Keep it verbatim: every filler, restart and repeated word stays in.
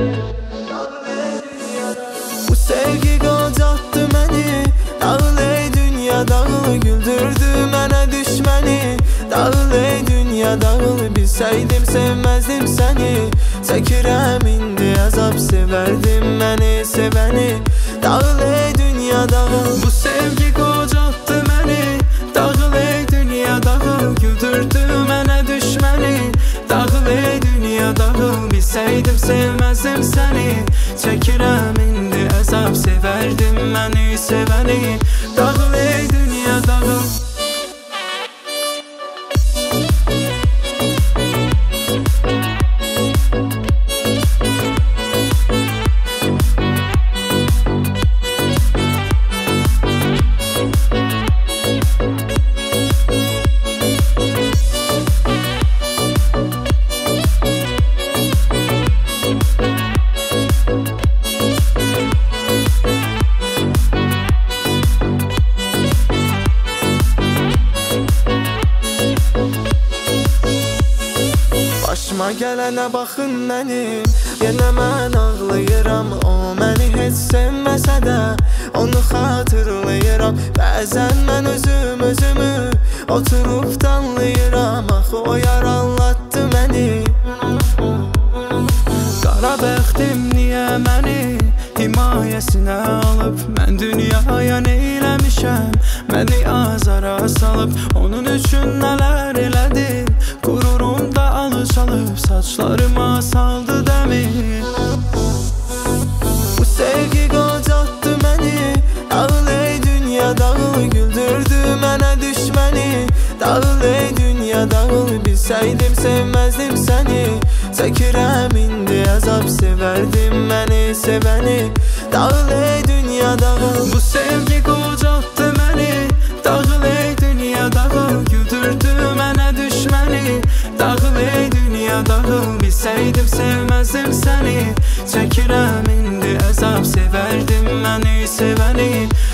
Bu sevgi qocatdı məni, dağıl ey dünya dağıl, güldürdü mənə düşməni. Dağıl ey dünya dağıl, bilsəydim sevməzdim səni. Çəkirəm indi əzab, sevərdim məni sevəni. Dağıl ey dünya dağıl. Bu sevgi qocatdı məni, dağıl ey dünya dağıl, güldürdü mənə düşməni. Dağıl ey dünya dağıl, bilsəydim sevməzdim səni. Çəkirəm indi əzab, sevərdim məni sevəni. Dağıl ey dünya dağıl. Başıma gələnə baxın mənim, yenə mən ağlayıram. O məni heç sevməsə də onu xatırlayıram. Bəzən mən özüm özümü oturub danlayıram. Axı o yaralatdı məni. Qara bəxtim niyə məni himayəsinə alıb? Mən dünyaya neyləmişəm, məni azara salıb. Onun üçün nələr elədim, qururumda alışalıb. Saçlarıma saldı dəmir. Bu sevgi qocatdı məni, dağıl ey dünya dağıl, güldürdü mənə düşməni. Dağıl ey dünya dağıl, bilsəydim sevməzdim səni. Çəkirəm indi əzab, sevərdim məni sevəni. Dağıl ey dünya dağıl. Bu sevgi qocatdı məni, dağıl ey dünya dağıl, güldürdü mənə düşməni. Dağıl ey dünya dağıl, bilsəydim sevməzdim səni. Çəkirəm indi əzab, sevərdim məni sevəni.